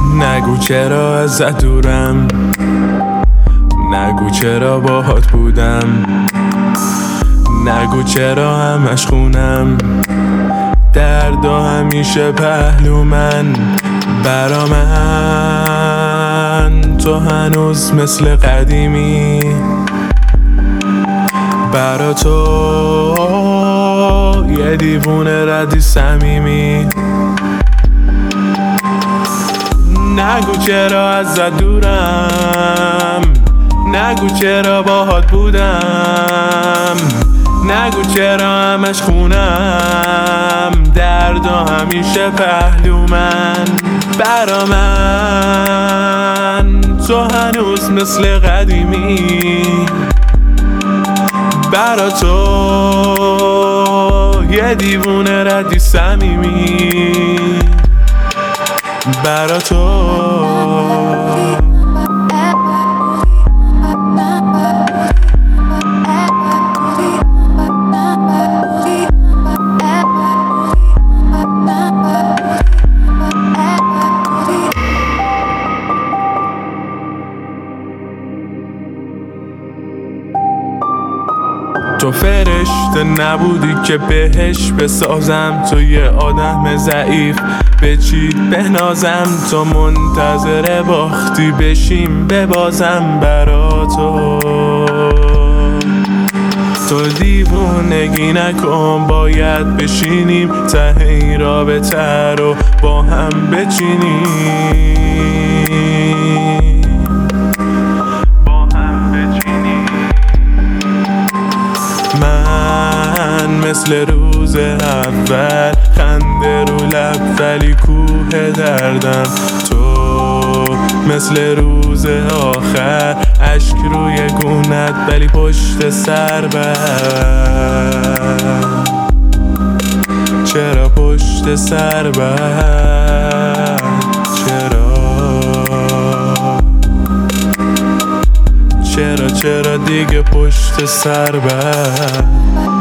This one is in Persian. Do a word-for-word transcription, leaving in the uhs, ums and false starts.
نگو چرا ازت دورم، نگو چرا باهات بودم، نگو چرا همش خونم، دردا همیشه پهلو من. برا من تو هنوز مثل قدیمی، برا تو یه دیوونه ردی صمیمی. نگو چرا ازت دورم، نگو چرا باهات بودم، نگو چرا همش خونم، دردا همیشه پهلو من. برا من تو هنوز مثل قدیمی، برا تو یه دیوونه ردی صمیمی، برا تو. تو فرشته نبودی که بهش بسازم، تو یه آدم ضعیف بچید بنازم، تو منتظر باختی بشیم ببازم برا تو. تو دیوونگی نکن، باید بشینیم ته این رابطه رو با هم بچینیم، مثل روز اول خنده رو لب ولی کوه دردم، تو مثل روز آخر اشک روی گونت ولی پشت سر بر. چرا پشت سر بر؟ چرا چرا چرا دیگه پشت سر بر؟